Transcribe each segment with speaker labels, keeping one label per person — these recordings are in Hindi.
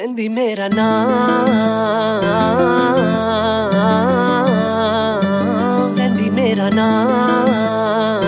Speaker 1: लेंदी मेरा नाम, लेंदी मेरा नाम।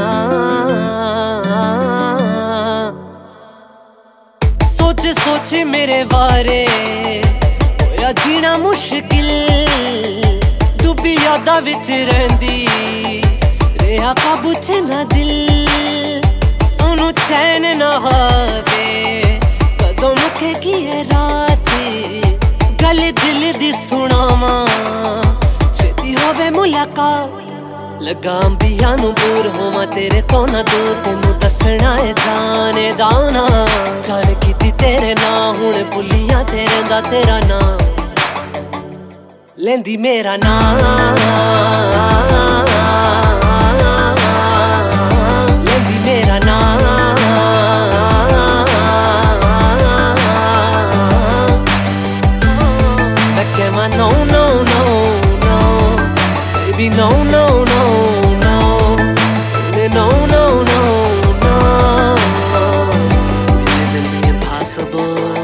Speaker 1: सोच सोच मेरे बारे होया जीना मुश्किल, डुबी यादा विच रहिंदी रेहा काबू च ना दिल। ओनू चैन ना हावे कदों मुकेगी ये रात, गल दिल दी सुनावां छेती होवे मुलाकात। लगा अंबिया नू दूर होवां तेरे तो ना दूर, तेनू दसना है जाने जाना। जान कीती तेरे ना हुण भुलिया तेरे दा तेरा नाम, लेंदी मेरा नाम, लेंदी मेरा नाम। No, no, no, no, baby, no, no, no, no, no, no, no, no. We live in the impossible.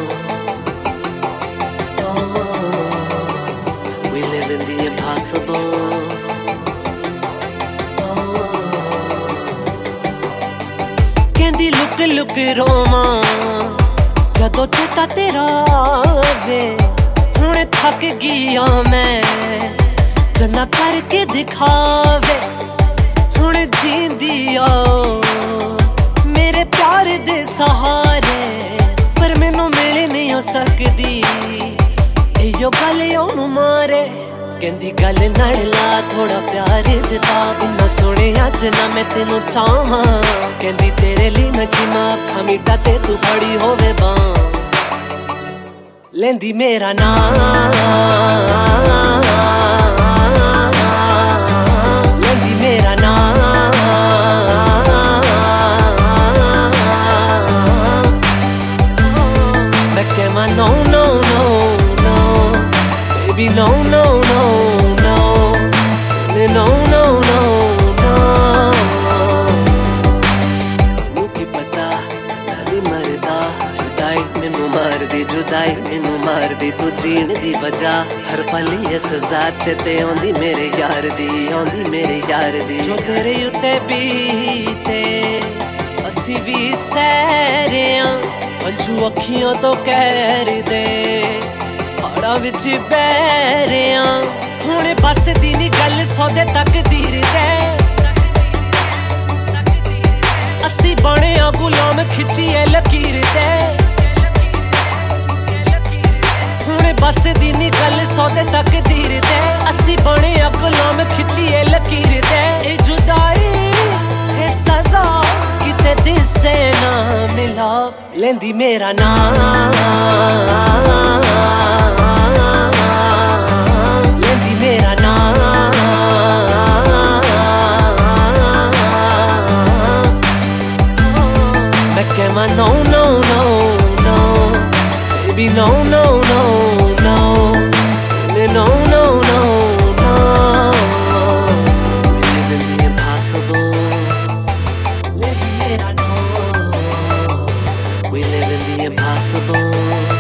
Speaker 1: Oh, we live in the impossible. Kendi look look roma, jadon cheta tera aave। हुणे थक गया मैं जना करके दिखावे, हुणे जींदी आओ मेरे प्यार दे सहारे। पर मैनू मिल नहीं हो सकदी इयो गल ओनू मारे। कहंदी गल नाल ला थोड़ा प्यार जता, इन्ना सोहणे अज ना मैं तेनू चाहां। कहंदी तेरे लिए मैं जीना अखां मीटा ते तू बड़ी होवे बां, लेंदी मेरा नाम, लेंदी मेरा नाम। मैं कहवां no no no no baby no no no no no no no no। मैनू की पता नाली मरदा जुदाई मैनू मार दी, जुदाई मैनू मार दी तू जीण दी वजह। हर पल ये सजा चेते आउंदी मेरे यार दी, आउंदी मेरे यार दी। जो तेरे उत्ते बीते असी भी सैरियां, अंजू अखियों तो कहर दे हाड़ा विच बैरियां। हुणे बस दी नी गल सौदे तकदीर दे, असी बने आ गुलाम खिचिए लकीर दे। हुणे बस दी नी गल सौदे तकदीर दे, असी बने आ गुलाम खिचिए लकीर दे। ए जुदाई ए सजा किते दिसे ना मिला, लेंदी मेरा नाम, लेंदी मेरा नाम। मैं कहवां no no no no baby no no no no no no no no। We live in the impossible, लेंदी मेरा नाम। We live in the impossible.